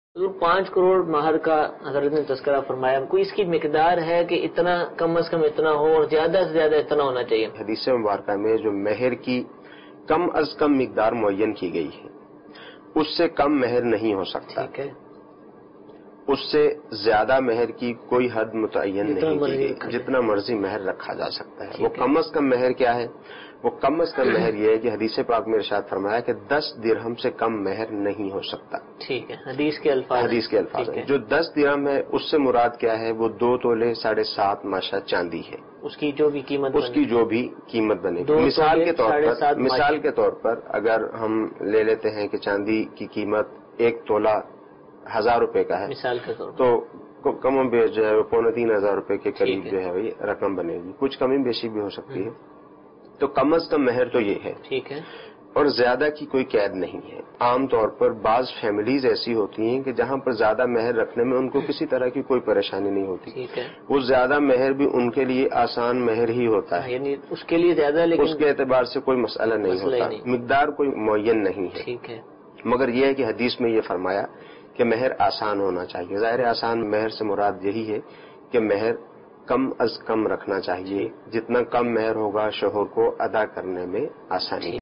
حضور 5 کروڑ مہر کا حضرت نے تذکرہ فرمایا، کوئی اس کی مقدار ہے کہ اتنا کم از کم اتنا ہو اور زیادہ سے زیادہ اتنا ہونا چاہیے؟ حدیث مبارکہ میں جو مہر کی کم از کم مقدار معین کی گئی ہے اس سے کم مہر نہیں ہو سکتا، ٹھیک ہے، اس سے زیادہ مہر کی کوئی حد متعین نہیں کی گئی، جتنا مرضی مہر رکھا جا سکتا ہے۔ وہ کم از کم مہر کیا ہے؟ وہ کم از کم مہر یہ ہے کہ حدیث پاک میں ارشاد فرمایا کہ 10 درہم سے کم مہر نہیں ہو سکتا۔ ٹھیک ہے، حدیث کے الفاظ ہیں۔ جو 10 درہم ہے اس سے مراد کیا ہے؟ وہ 2 تولے 7.5 ماشا چاندی ہے، اس کی جو بھی قیمت بنے گی۔ مثال کے طور پر اگر ہم لے لیتے ہیں کہ چاندی کی قیمت 1 تولہ 1000 روپے کا ہے، مثال کے طور پر، تو کم و بیش جو ہے وہ 2,500 روپے کے قریب جو ہے وہی رقم بنے گی، کچھ کمی بیشی بھی ہو سکتی ہے۔ تو کم از کم مہر تو یہ ہے، ٹھیک ہے، اور زیادہ کی کوئی قید نہیں ہے۔ عام طور پر بعض فیملیز ایسی ہوتی ہیں کہ جہاں پر زیادہ مہر رکھنے میں ان کو کسی طرح کی کوئی پریشانی نہیں ہوتی، ٹھیک ہے، وہ زیادہ مہر بھی ان کے لیے آسان مہر ہی ہوتا ہے، یعنی اس کے لیے زیادہ، لیکن اس کے اعتبار سے کوئی مسئلہ نہیں ہوتا، مقدار کوئی معین نہیں ہے۔ ٹھیک ہے، مگر یہ ہے کہ حدیث میں یہ فرمایا کہ مہر آسان ہونا چاہیے۔ ظاہر آسان مہر سے مراد یہی ہے کہ مہر کم از کم رکھنا چاہیے، جتنا کم مہر ہوگا شوہر کو ادا کرنے میں آسانی